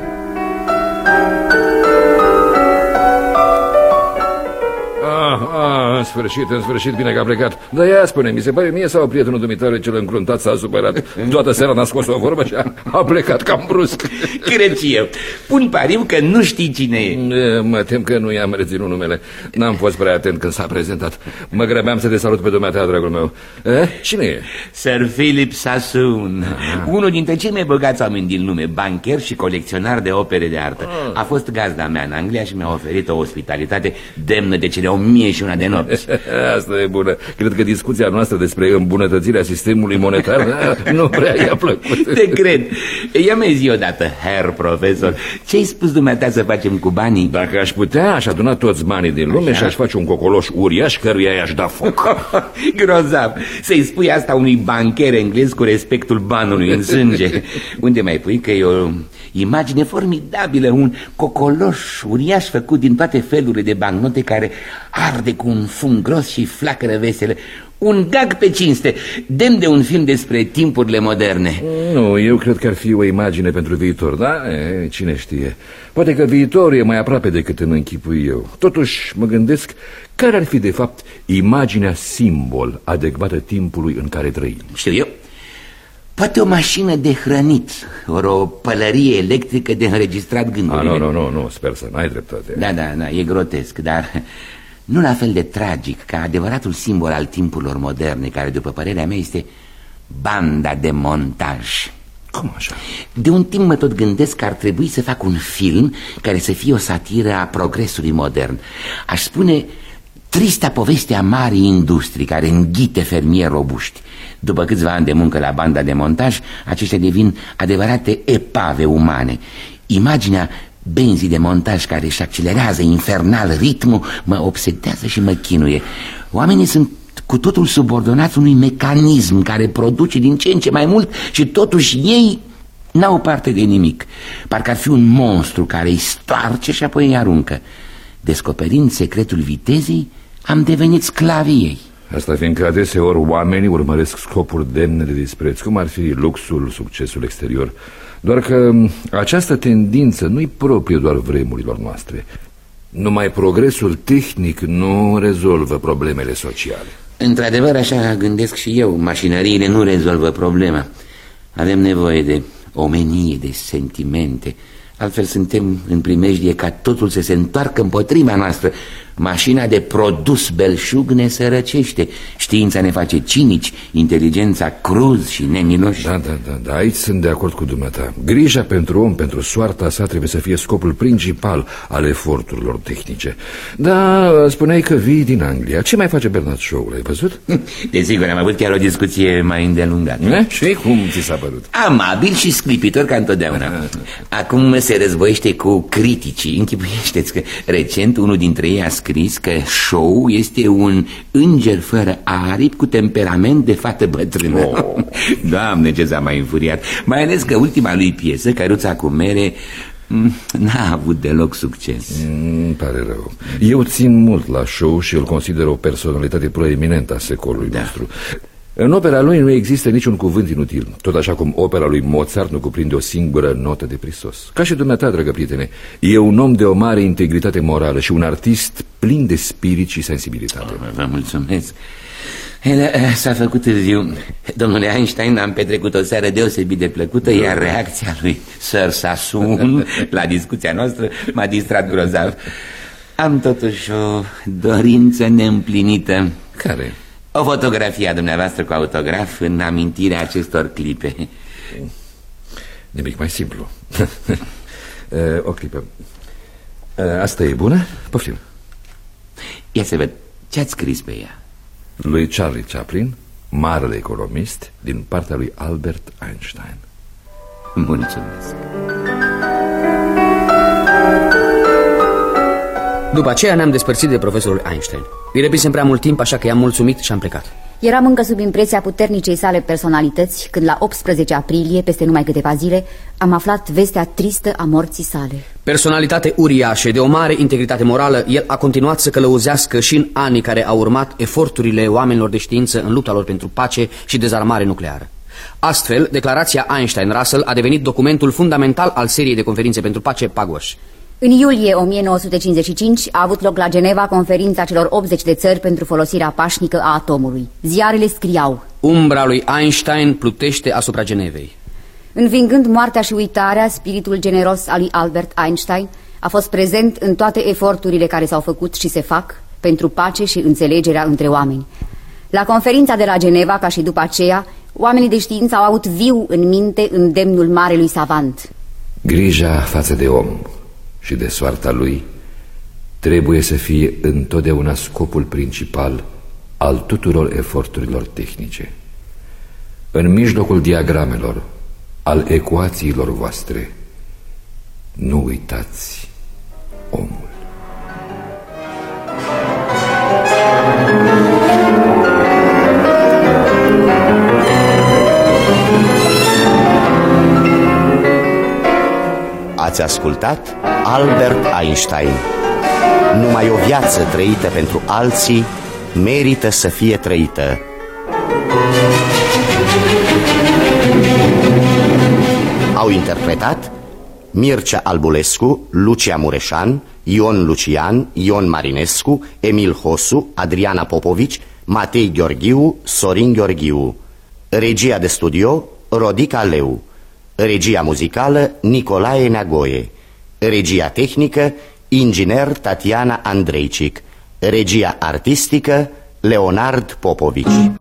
Ah, ah, în sfârșit, în sfârșit, bine că a plecat. Dar ia spune, mi se pare mie sau prietenul dumitare cel încruntat s-a supărat? Toată seara n-a scos o vorbă și a, a plecat cam brusc. Cred și eu. Pun pariu că nu știi cine e. Mă tem că nu i-am reținut numele. N-am fost prea atent când s-a prezentat. Mă grăbeam să te salut pe dumneata, dragul meu. Eh? Cine e? Sir Philip Sassoon, ah. unul dintre cei mai bogați oameni din lume, bancher și colecționar de opere de artă. ah. A fost gazda mea în Anglia și mi-a oferit o ospitalitate demnă de cele o mie și una de nopți. Asta e bună. Cred că discuția noastră despre îmbunătățirea sistemului monetar nu prea i-a plăcut. Te cred. Ia mi zi odată, herr profesor, ce-ai spus dumneata să facem cu banii? Dacă aș putea, aș aduna toți banii din lume. Așa? Și aș face un cocoloș uriaș căruia i-aș da foc. Grozav. Să-i spui asta unui bancher englez cu respectul banului în sânge. Unde mai pui că e o imagine formidabilă, un cocoloș uriaș făcut din toate felurile de bancnote care arde cu un fum gros și flacără vesele. Un gag pe cinste, demn de un film despre timpurile moderne. Nu, eu cred că ar fi o imagine pentru viitor, da? E, cine știe. Poate că viitorul e mai aproape decât îmi închipui eu. Totuși mă gândesc care ar fi de fapt imaginea simbol adecvată timpului în care trăim. Știu eu. Poate o mașină de hrănit, ori o pălărie electrică de înregistrat gândurile. Ah, nu, nu, nu, nu, sper să n-ai dreptate. Da, da, da, e grotesc, dar nu la fel de tragic ca adevăratul simbol al timpurilor moderne, care, după părerea mea, este banda de montaj. Cum așa? De un timp mă tot gândesc că ar trebui să fac un film care să fie o satiră a progresului modern. Aș spune trista poveste a marii industrii care înghite fermieri robuști. După câțiva ani de muncă la banda de montaj, aceștia devin adevărate epave umane. Imaginea benzii de montaj care își accelerează infernal ritmul mă obsedează și mă chinuie. Oamenii sunt cu totul subordonați unui mecanism care produce din ce în ce mai mult și totuși ei n-au parte de nimic. Parcă ar fi un monstru care îi stoarce și apoi îi aruncă. Descoperind secretul vitezei, am devenit sclavii ei. Asta fiindcă adeseori oamenii urmăresc scopuri demne de dispreț, cum ar fi luxul, succesul exterior. Doar că această tendință nu-i proprie doar vremurilor noastre. Numai progresul tehnic nu rezolvă problemele sociale. Într-adevăr, așa gândesc și eu. Mașinăriile nu rezolvă problema. Avem nevoie de omenie, de sentimente. Altfel suntem în primejdie ca totul să se întoarcă împotriva noastră. Mașina de produs belșug ne sărăcește. Știința ne face cinici, inteligența cruz și nemiloși. Da, da, da, da, aici sunt de acord cu dumneata. Grija pentru om, pentru soarta sa trebuie să fie scopul principal al eforturilor tehnice. Da, spuneai că vii din Anglia. Ce mai face Bernard Shaw? L-ai văzut? Desigur, am avut chiar o discuție mai îndelungată. Ne? Și cum ți s-a părut? Amabil și sclipitor ca întotdeauna. Acum se războiește cu criticii. Închipuiește-ți că recent unul dintre ei a scris că Shaw este un înger fără aripi cu temperament de fată bătrână. Oh. Doamne, ce s-a mai înfuriat. Mai ales că ultima lui piesă, Căruța cu mere, n-a avut deloc succes. Îmi pare rău. Eu țin mult la Shaw și îl consider o personalitate proeminentă a secolului da. nostru. În opera lui nu există niciun cuvânt inutil, tot așa cum opera lui Mozart nu cuprinde o singură notă de prisos. Ca și dumneata, dragă prietene, e un om de o mare integritate morală și un artist plin de spirit și sensibilitate. Oh, vă mulțumesc. S-a făcut târziu. Domnule Einstein, am petrecut o seară deosebit de plăcută, da. Iar reacția lui Sir Sassoon la discuția noastră m-a distrat grozav. Am totuși o dorință neîmplinită. Care? O fotografie a dumneavoastră cu autograf în amintirea acestor clipe. Nimic mai simplu. O clipă. Asta e bună? Poftim. Ia să văd, ce ați scris pe ea? Lui Charlie Chaplin, marele economist, din partea lui Albert Einstein. Mulțumesc. După aceea ne-am despărțit de profesorul Einstein. Îi repisem prea mult timp, așa că i-am mulțumit și am plecat. Eram încă sub impresia puternicei sale personalități când la optsprezece aprilie, peste numai câteva zile, am aflat vestea tristă a morții sale. Personalitate uriașă, de o mare integritate morală, el a continuat să călăuzească și în anii care au urmat eforturile oamenilor de știință în lupta lor pentru pace și dezarmare nucleară. Astfel, declarația Einstein-Russell a devenit documentul fundamental al seriei de conferințe pentru pace PAGOS. În iulie o mie nouă sute cincizeci și cinci a avut loc la Geneva conferința celor optzeci de țări pentru folosirea pașnică a atomului. Ziarele scriau: umbra lui Einstein plutește asupra Genevei. Învingând moartea și uitarea, spiritul generos al lui Albert Einstein a fost prezent în toate eforturile care s-au făcut și se fac pentru pace și înțelegerea între oameni. La conferința de la Geneva, ca și după aceea, oamenii de știință au avut viu în minte îndemnul marelui savant. Grija față de om și de soarta lui trebuie să fie întotdeauna scopul principal al tuturor eforturilor tehnice. În mijlocul diagramelor, al ecuațiilor voastre, nu uitați omul. Ați ascultat Albert Einstein. Numai o viață trăită pentru alții merită să fie trăită. Au interpretat Mircea Albulescu, Lucia Mureșan, Ion Lucian, Ion Marinescu, Emil Hosu, Adriana Popovici, Matei Gheorghiu, Sorin Gheorghiu. Regia de studio Rodica Leu. Regia muzicală Nicolae Neagoe. Regia tehnică inginer Tatiana Andreicic. Regia artistică Leonard Popovici.